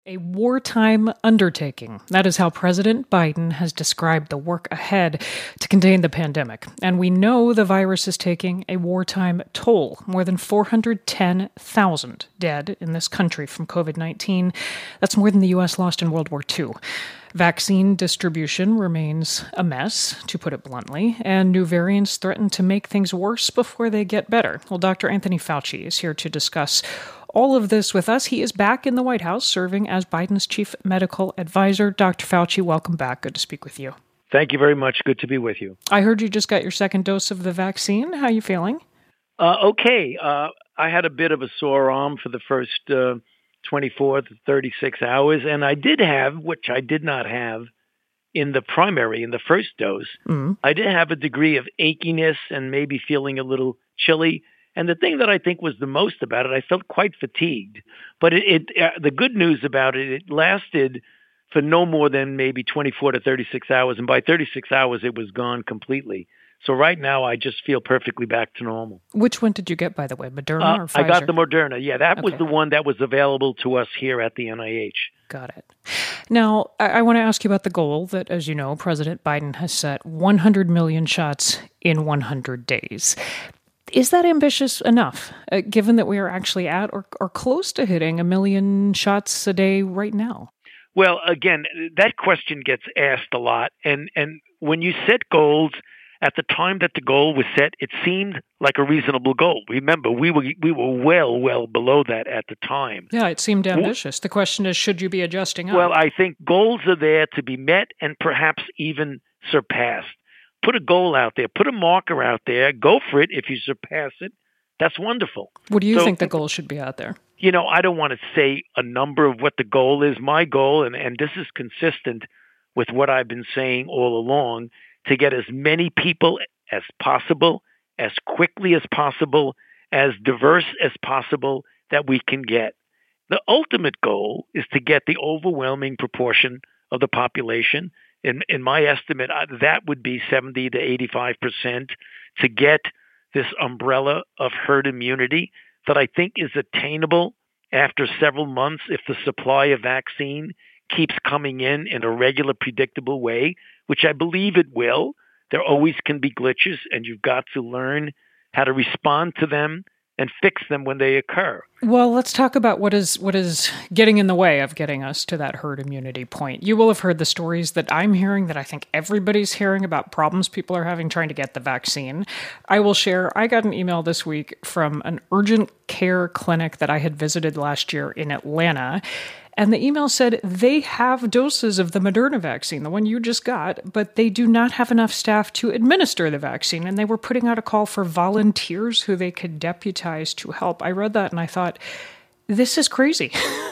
A wartime undertaking. That is how President Biden has described the work ahead to contain the pandemic. And we know the virus is taking a wartime toll. More than 410,000 dead in this country from COVID-19. That's more than the U.S. lost in World War II. Vaccine distribution remains a mess, to put it bluntly, and new variants threaten to make things worse before they get better. Well, Dr. Anthony Fauci is here to discuss all of this with us. He is back in the White House serving as Biden's chief medical advisor. Dr. Fauci, welcome back. Good to speak with you. Thank you very much. Good to be with you. I heard you just got your second dose of the vaccine. How are you feeling? Okay. I had a bit of a sore arm for the first 24 to 36 hours, and I did have, which I did not have in the first dose, I did have a degree of achiness and maybe feeling a little chilly. And the thing that I think was the most about it, I felt quite fatigued. But the good news about it, it lasted for no more than maybe 24 to 36 hours. And by 36 hours, it was gone completely. So right now, I just feel perfectly back to normal. Which one did you get, by the way, Moderna or Pfizer? I got the Moderna. Yeah, that was the one that was available to us here at the NIH. Got it. Now, I want to ask you about the goal that, as you know, President Biden has set 100 million shots in 100 days. Is that ambitious enough, given that we are actually at or close to hitting 1 million shots a day right now? Well, again, that question gets asked a lot. And when you set goals, at the time that the goal was set, it seemed like a reasonable goal. Remember, we were well below that at the time. Yeah, it seemed ambitious. The question is, should you be adjusting up? Well, I think goals are there to be met and perhaps even surpassed. Put a goal out there. Put a marker out there. Go for it. If you surpass it, that's wonderful. What do you think the goal should be out there? You know, I don't want to say a number of what the goal is. My goal, and this is consistent with what I've been saying all along, to get as many people as possible, as quickly as possible, as diverse as possible that we can get. The ultimate goal is to get the overwhelming proportion of the population. In my estimate, that would be 70 to 85% to get this umbrella of herd immunity that I think is attainable after several months if the supply of vaccine keeps coming in a regular, predictable way, which I believe it will. There always can be glitches, and you've got to learn how to respond to them and fix them when they occur. Well, let's talk about what is getting in the way of getting us to that herd immunity point. You will have heard the stories that I'm hearing, that I think everybody's hearing, about problems people are having trying to get the vaccine. I will share, I got an email this week from an urgent care clinic that I had visited last year in Atlanta. And the email said they have doses of the Moderna vaccine, the one you just got, but they do not have enough staff to administer the vaccine. And they were putting out a call for volunteers who they could deputize to help. I read that and I thought, this is crazy.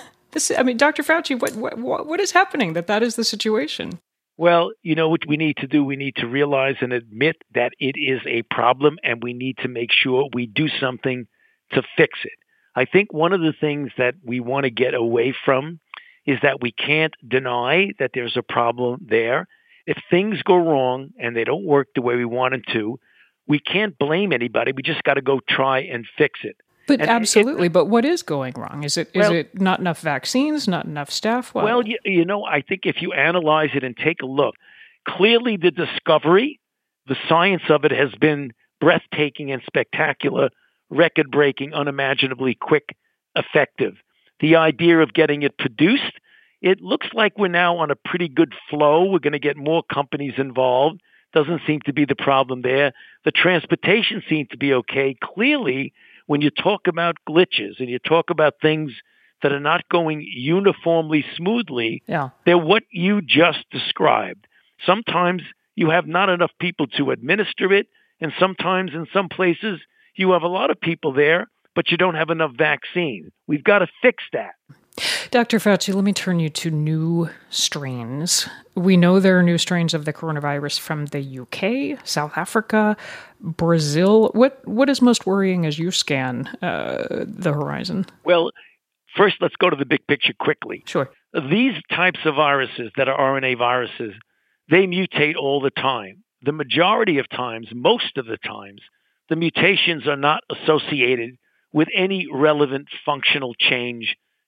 Dr. Fauci, what is happening that is the situation? Well, you know what we need to do? We need to realize and admit that it is a problem, and we need to make sure we do something to fix it. I think one of the things that we want to get away from is that we can't deny that there's a problem there. If things go wrong and they don't work the way we want them to, we can't blame anybody. We just got to go try and fix it. But absolutely. But what is going wrong? Is it not enough vaccines, not enough staff? Well, I think if you analyze it and take a look, clearly the discovery, the science of it has been breathtaking and spectacular, record-breaking, unimaginably quick, effective. The idea of getting it produced, it looks like we're now on a pretty good flow. We're going to get more companies involved. Doesn't seem to be the problem there. The transportation seems to be okay. Clearly, when you talk about glitches and you talk about things that are not going uniformly smoothly, they're what you just described. Sometimes you have not enough people to administer it, and sometimes in some places you have a lot of people there, but you don't have enough vaccine. We've got to fix that. Dr. Fauci, let me turn you to new strains. We know there are new strains of the coronavirus from the UK, South Africa, Brazil. What is most worrying as you scan the horizon? Well, first, let's go to the big picture quickly. Sure. These types of viruses that are RNA viruses, they mutate all the time. The majority of times, most of the times, the mutations are not associated with any relevant functional change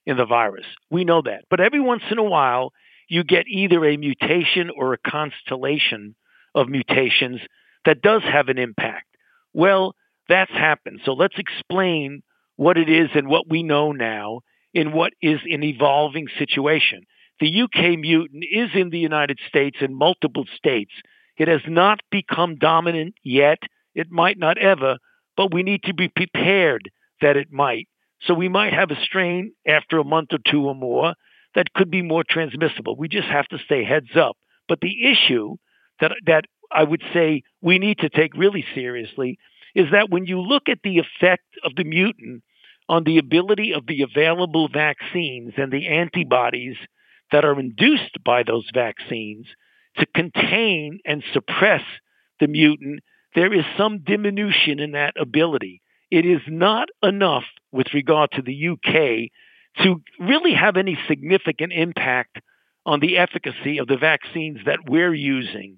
in the virus. We know that. But every once in a while, you get either a mutation or a constellation of mutations that does have an impact. Well, that's happened. So let's explain what it is and what we know now in what is an evolving situation. The UK mutant is in the United States in multiple states. It has not become dominant yet. It might not ever, but we need to be prepared that it might. So we might have a strain after a month or two or more that could be more transmissible. We just have to stay heads up. But the issue that I would say we need to take really seriously is that when you look at the effect of the mutant on the ability of the available vaccines and the antibodies that are induced by those vaccines to contain and suppress the mutant, there is some diminution in that ability. It is not enough with regard to the UK to really have any significant impact on the efficacy of the vaccines that we're using.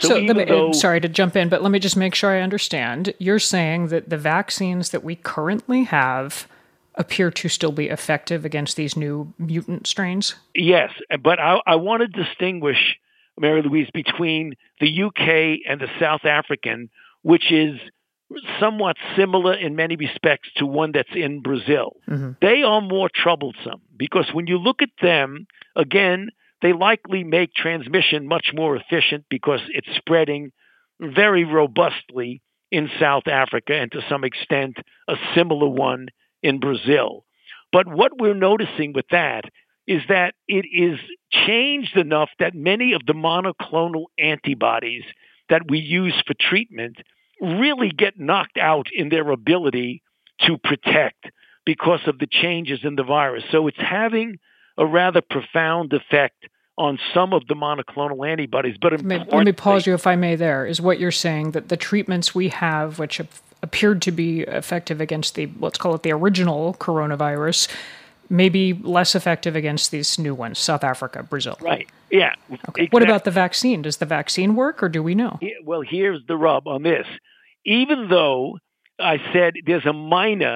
Sorry to jump in, but let me just make sure I understand. You're saying that the vaccines that we currently have appear to still be effective against these new mutant strains? Yes, but I want to distinguish, Mary Louise, between the UK and the South African, which is somewhat similar in many respects to one that's in Brazil. Mm-hmm. They are more troublesome because when you look at them, again, they likely make transmission much more efficient because it's spreading very robustly in South Africa and to some extent a similar one in Brazil. But what we're noticing with that is that it is changed enough that many of the monoclonal antibodies that we use for treatment really get knocked out in their ability to protect because of the changes in the virus. So it's having a rather profound effect on some of the monoclonal antibodies. But let me pause you, if I may, there. Is what you're saying that the treatments we have, which have appeared to be effective against the, let's call it the original coronavirus, may be less effective against these new ones, South Africa, Brazil? Right. Yeah. Okay. Exactly. What about the vaccine? Does the vaccine work, or do we know? Well, here's the rub on this. Even though I said there's a minor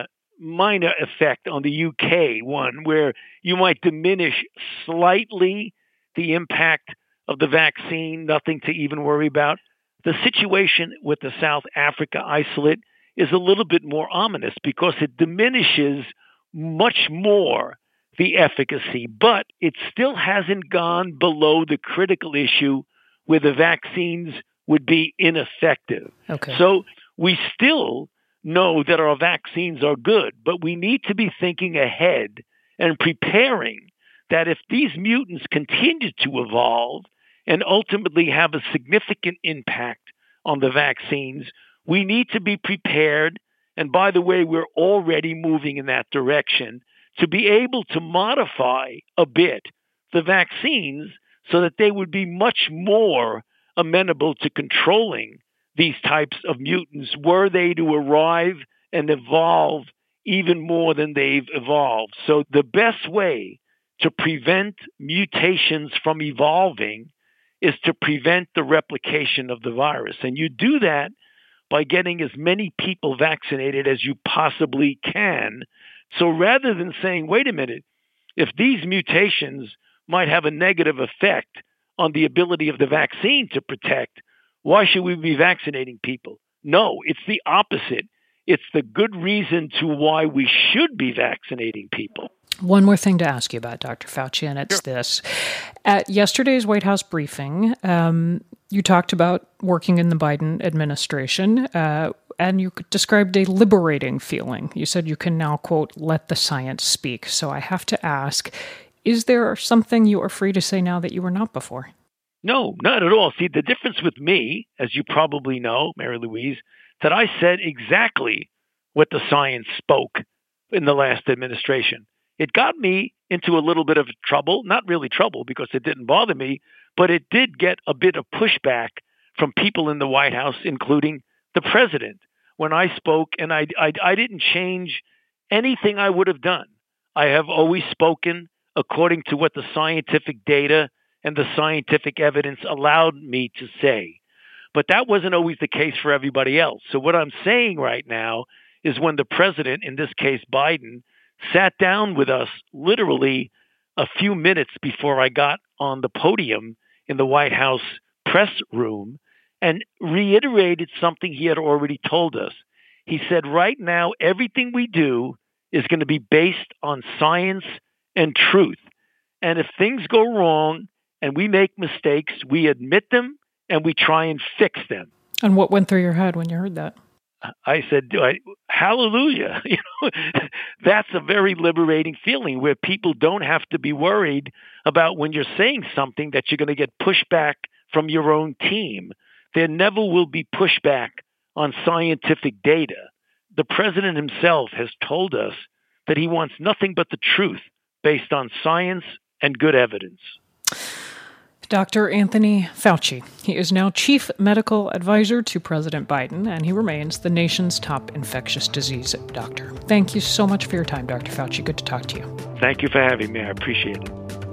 effect on the UK one where you might diminish slightly the impact of the vaccine, nothing to even worry about, the situation with the South Africa isolate is a little bit more ominous because it diminishes much more the efficacy, but it still hasn't gone below the critical issue where the vaccines would be ineffective. Okay. So we still know that our vaccines are good, but we need to be thinking ahead and preparing that if these mutants continue to evolve and ultimately have a significant impact on the vaccines, we need to be prepared. And by the way, we're already moving in that direction to be able to modify a bit the vaccines so that they would be much more amenable to controlling these types of mutants were they to arrive and evolve even more than they've evolved. So the best way to prevent mutations from evolving is to prevent the replication of the virus. And you do that by getting as many people vaccinated as you possibly can. So rather than saying, wait a minute, if these mutations might have a negative effect on the ability of the vaccine to protect, why should we be vaccinating people? No, it's the opposite. It's the good reason to why we should be vaccinating people. One more thing to ask you about, Dr. Fauci, and it's this. At yesterday's White House briefing, you talked about working in the Biden administration, and you described a liberating feeling. You said you can now, quote, let the science speak. So I have to ask, is there something you are free to say now that you were not before? No, not at all. See, the difference with me, as you probably know, Mary Louise, that I said exactly what the science spoke in the last administration. It got me into a little bit of trouble, not really trouble because it didn't bother me, but it did get a bit of pushback from people in the White House, including the president, when I spoke, and I didn't change anything I would have done. I have always spoken according to what the scientific data and the scientific evidence allowed me to say. But that wasn't always the case for everybody else. So what I'm saying right now is when the president, in this case Biden, sat down with us literally a few minutes before I got on the podium in the White House press room and reiterated something he had already told us. He said, right now, everything we do is going to be based on science and truth. And if things go wrong and we make mistakes, we admit them and we try and fix them. And what went through your head when you heard that? I said, hallelujah. That's a very liberating feeling where people don't have to be worried about when you're saying something that you're going to get pushback from your own team. There never will be pushback on scientific data. The president himself has told us that he wants nothing but the truth based on science and good evidence. Dr. Anthony Fauci. He is now Chief Medical Advisor to President Biden, and he remains the nation's top infectious disease doctor. Thank you so much for your time, Dr. Fauci. Good to talk to you. Thank you for having me. I appreciate it.